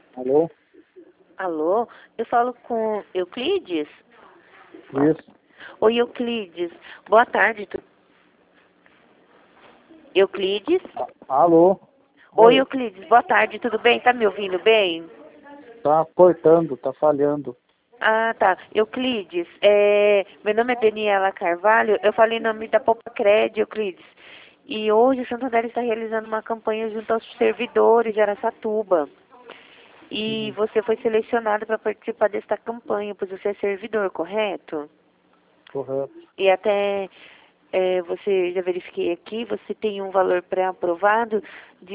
Alô? Alô? Eu falo com Euclides? Isso. Oi, Euclides. Boa tarde. Euclides? Alô? Oi, Oi. Euclides. Boa tarde. Tudo bem? Tá me ouvindo bem? Tá cortando, tá falhando. Ah, tá. Euclides, meu nome é Daniela Carvalho. Eu falei em nome da Popacred, Euclides. E hoje o Santander está realizando uma campanha junto aos servidores de Araçatuba. E você foi selecionado para participar desta campanha, pois você é servidor, correto? Correto. E até você já verifiquei aqui, você tem um valor pré-aprovado de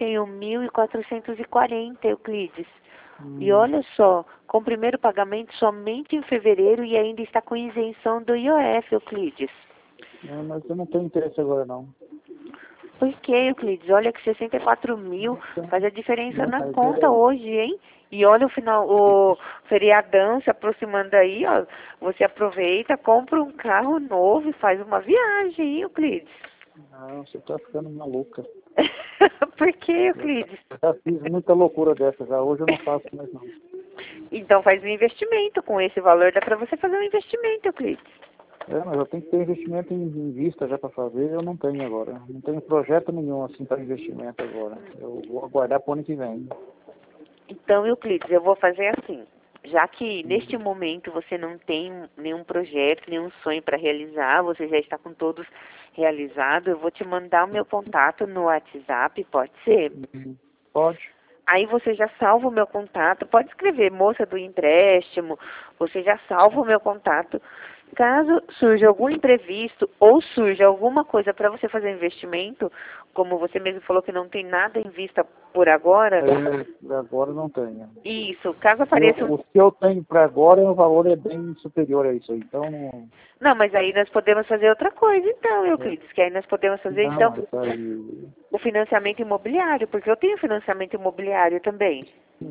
61.440, Euclides. E olha só, com o primeiro pagamento somente em fevereiro e ainda está com isenção do IOF, Euclides. Não, mas eu não tenho interesse agora, não. Por que, Euclides? Olha que 64 mil faz a diferença Não, na mas conta hoje, hein? E olha o feriadão se aproximando aí, ó. Você aproveita, compra um carro novo e faz uma viagem, hein, Euclides? não, você tá ficando maluca. Por que, Euclides? Eu já fiz muita loucura dessa já. Hoje eu não faço mais, não. Então faz um investimento com esse valor, dá para você fazer um investimento, Euclides. Mas eu tenho que ter investimento em vista já para fazer, eu não tenho agora. Não tenho projeto nenhum assim para investimento agora. Eu vou aguardar para o ano que vem. Então, Euclides, eu vou fazer assim. Já que neste momento você não tem nenhum projeto, nenhum sonho para realizar, você já está com todos realizados, eu vou te mandar o meu contato no WhatsApp, pode ser? Pode. Aí você já salva o meu contato, pode escrever moça do empréstimo, você já salva o meu contato. Caso surja algum imprevisto ou surja alguma coisa para você fazer investimento, como você mesmo falou que não tem nada em vista por agora, Agora não tenho. isso, caso apareça O que eu tenho para agora, o valor é bem superior a isso aí. Então, Não, mas aí nós podemos fazer outra coisa, então, Euclides, que aí nós podemos fazer, não, então, mas aí, o financiamento imobiliário, porque eu tenho financiamento imobiliário também.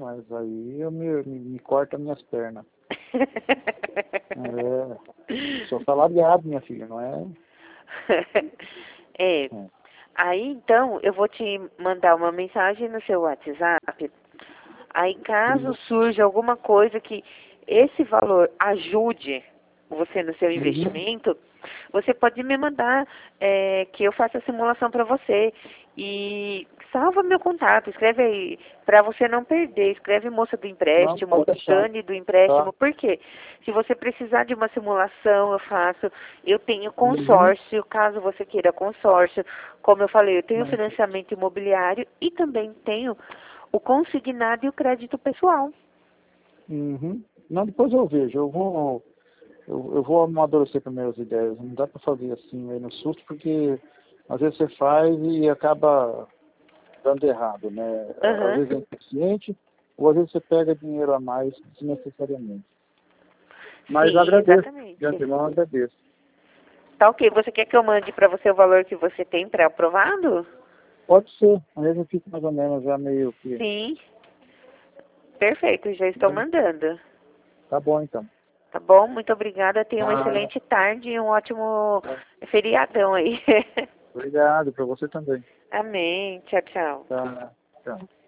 me corta minhas pernas. Sou salariado, minha filha, não é? É. É. Aí, então, eu vou te mandar uma mensagem no seu WhatsApp. Aí, caso surja alguma coisa que esse valor ajude você no seu Uhum. investimento, você pode me mandar que eu faça a simulação para você. E salva meu contato, escreve aí, para você não perder, escreve moça do Não, empréstimo, pode deixar. Dani do empréstimo, Tá. por quê? Se você precisar de uma simulação, eu faço. Eu tenho Uhum. consórcio, caso você queira consórcio. Como eu falei, eu tenho Mas, financiamento imobiliário e também tenho o consignado e o crédito pessoal. uhum. Não, depois eu vejo. Eu vou amadurecer primeiras ideias. Não dá para fazer assim, meio no susto, porque às vezes você faz e acaba dando errado, né? Às Aham. vezes é insuficiente, ou às vezes você pega dinheiro a mais desnecessariamente. Mas eu Sim, agradeço. De exatamente. antemão, eu agradeço. Tá ok. Você quer que eu mande para você o valor que você tem pré-aprovado? Pode ser. Às vezes eu fico mais ou menos já meio que... Sim. Perfeito, já estou mandando. Tá bom, então. Tá bom? Muito obrigada. Tenha uma Ah, excelente tarde e um ótimo feriadão aí. obrigado, para você também. Amém. Tchau, tchau. Tá, tchau.